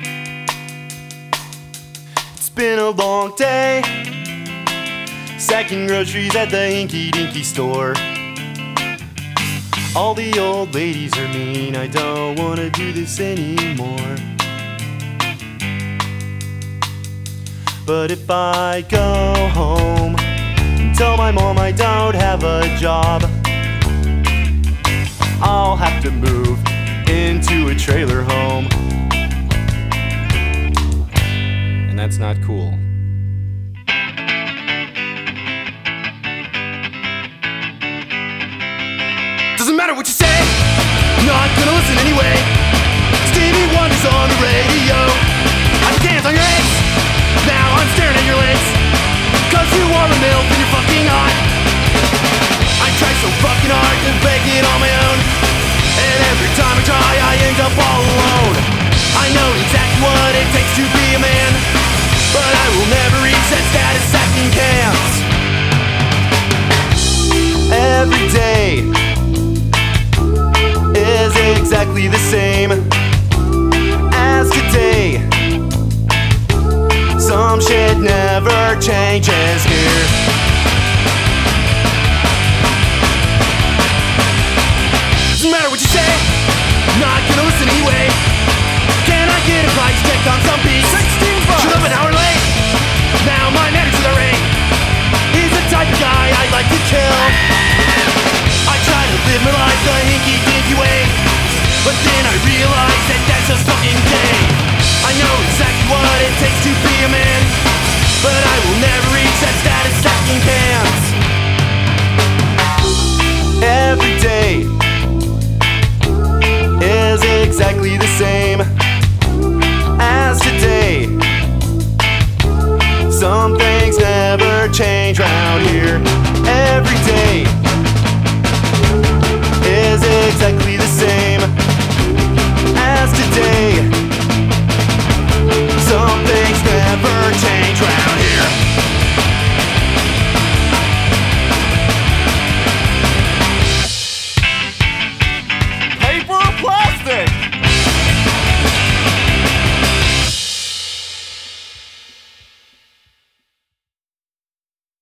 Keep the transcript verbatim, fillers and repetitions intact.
It's been a long day, sacking groceries at the Hinky Dinky store. All the old ladies are mean, I don't wanna do this anymore. But if I go home and tell my mom I don't have a job, I'll have to move into a trailer home. And that's not cool. Doesn't matter what you say, not gonna listen anyway. Stevie Wonder's on the radio. I dance on your eggs, now I'm staring at your legs. Cause you are a MILF and you're fucking hot. I try so fucking hard to make it on my own, and every time I try I end up all alone. I know exactly what it takes to be a man, but I will never reach that status sacking cans. Every day is exactly the same as today. Some shit never changes here. Doesn't matter what you say, not gonna listen anyway. Can I get a price check on some beats? sixteen bucks. Showed up an hour late, now my manager the ring. He's the type of guy I'd like to kill. I try to live my life the Hinky Dinky way, but then I realize that that's just fucking gay. I know exactly what it takes to be a man, but I will never reach that status sacking cans. Every day is exactly the same as today. Some things never change round here.